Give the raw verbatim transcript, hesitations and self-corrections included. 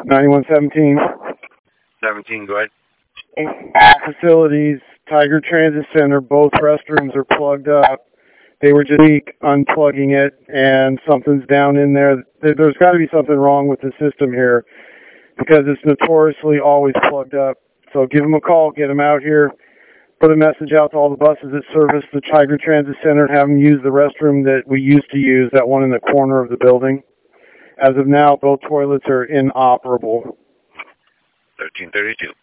ninety-one seventeen. seventeen, go ahead. Facilities, Tiger Transit Center, both restrooms are plugged up. They were just weak unplugging it, and something's down in there. There's got to be something wrong with the system here because it's notoriously always plugged up. So give them a call, get them out here, put a message out to all the buses that service the Tiger Transit Center, and have them use the restroom that we used to use, that one in the corner of the building. As of now, both toilets are inoperable. thirteen thirty-two.